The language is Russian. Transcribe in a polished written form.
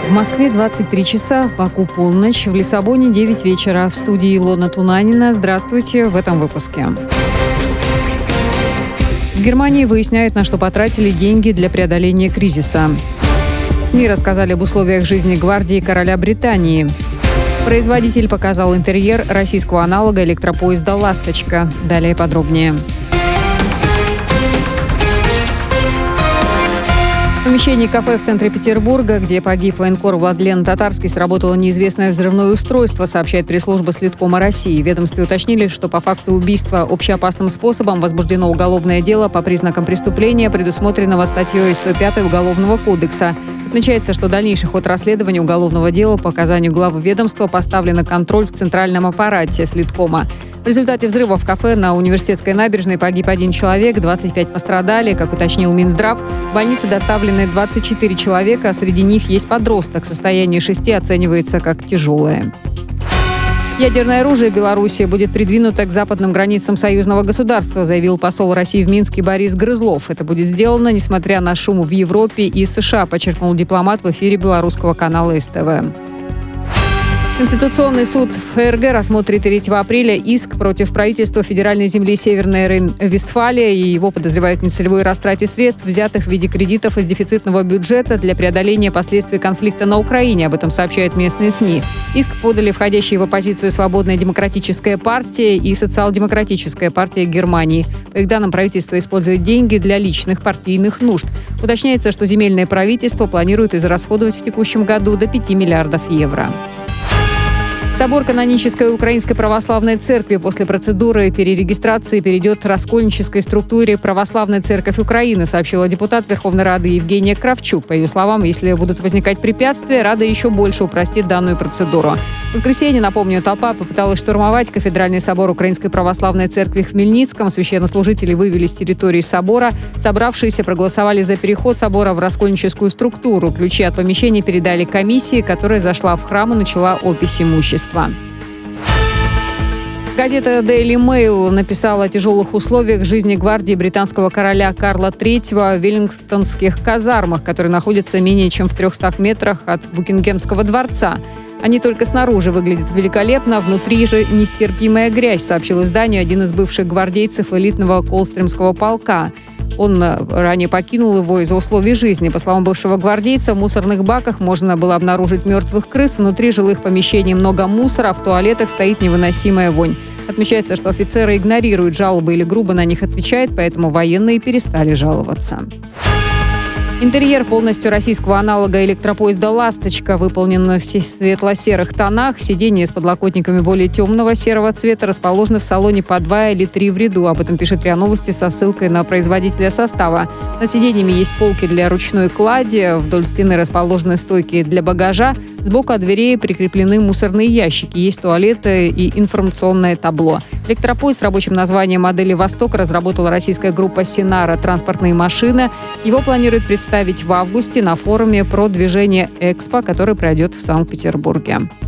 В Москве 23 часа, в Баку полночь, в Лиссабоне 9 вечера. В студии Илона Тунанина. Здравствуйте в этом выпуске. В Германии выясняют, на что потратили деньги для преодоления кризиса. СМИ рассказали об условиях жизни гвардии короля Британии. Производитель показал интерьер российского аналога электропоезда «Ласточка». Далее подробнее. В помещении кафе в центре Петербурга, где погиб военкор Владлен Татарский, сработало неизвестное взрывное устройство, сообщает пресс-служба Следкома России. В ведомстве уточнили, что по факту убийства общеопасным способом возбуждено уголовное дело по признакам преступления, предусмотренного статьей 105 Уголовного кодекса. Отмечается, что дальнейший ход расследования уголовного дела по указанию главы ведомства поставлен на контроль в центральном аппарате Следкома. В результате взрыва в кафе на Университетской набережной погиб 1 человек, 25 пострадали. Как уточнил Минздрав, в больнице доставлены 24 человека, а среди них есть подросток. Состояние 6 оценивается как тяжелое. Ядерное оружие Беларуси будет придвинуто к западным границам союзного государства, заявил посол России в Минске Борис Грызлов. Это будет сделано, несмотря на шум в Европе и США, подчеркнул дипломат в эфире белорусского канала СТВ. Конституционный суд ФРГ рассмотрит 3 апреля иск против правительства федеральной земли Северная Рейн-Вестфалия, и его подозревают в нецелевой растрате средств, взятых в виде кредитов из дефицитного бюджета для преодоления последствий конфликта на Украине. Об этом сообщают местные СМИ. Иск подали входящие в оппозицию Свободная демократическая партия и Социал-демократическая партия Германии. По их данным, правительство использует деньги для личных партийных нужд. Уточняется, что земельное правительство планирует израсходовать в текущем году до 5 миллиардов евро. Собор канонической Украинской православной церкви после процедуры перерегистрации перейдет к раскольнической структуре Православная церковь Украины, сообщила депутат Верховной Рады Евгения Кравчук. По ее словам, если будут возникать препятствия, Рада еще больше упростит данную процедуру. В воскресенье, напомню, толпа попыталась штурмовать кафедральный собор Украинской православной церкви в Хмельницком. Священнослужители вывели с территории собора. Собравшиеся проголосовали за переход собора в раскольническую структуру. Ключи от помещения передали комиссии, которая зашла в храм и начала опись имущества. Газета Daily Mail написала о тяжелых условиях жизни гвардии британского короля Карла III в веллингтонских казармах, которые находятся менее чем в 300 метрах от Букингемского дворца. Они только снаружи выглядят великолепно, внутри же нестерпимая грязь, сообщил изданию один из бывших гвардейцев элитного Колстримского полка. Он ранее покинул его из-за условий жизни. По словам бывшего гвардейца, в мусорных баках можно было обнаружить мертвых крыс. Внутри жилых помещений много мусора, а в туалетах стоит невыносимая вонь. Отмечается, что офицеры игнорируют жалобы или грубо на них отвечают, поэтому военные перестали жаловаться. Интерьер полностью российского аналога электропоезда «Ласточка» выполнен в светло-серых тонах. Сиденья с подлокотниками более темного серого цвета расположены в салоне по 2 или 3 в ряду. Об этом пишет РИА Новости со ссылкой на производителя состава. Над сиденьями есть полки для ручной клади. Вдоль стены расположены стойки для багажа. Сбоку от дверей прикреплены мусорные ящики. Есть туалеты и информационное табло. Электропоезд с рабочим названием модели «Восток» разработала российская группа «Синара. Транспортные машины». Его планируют представить в августе на форуме про движение «Экспо», который пройдет в Санкт-Петербурге.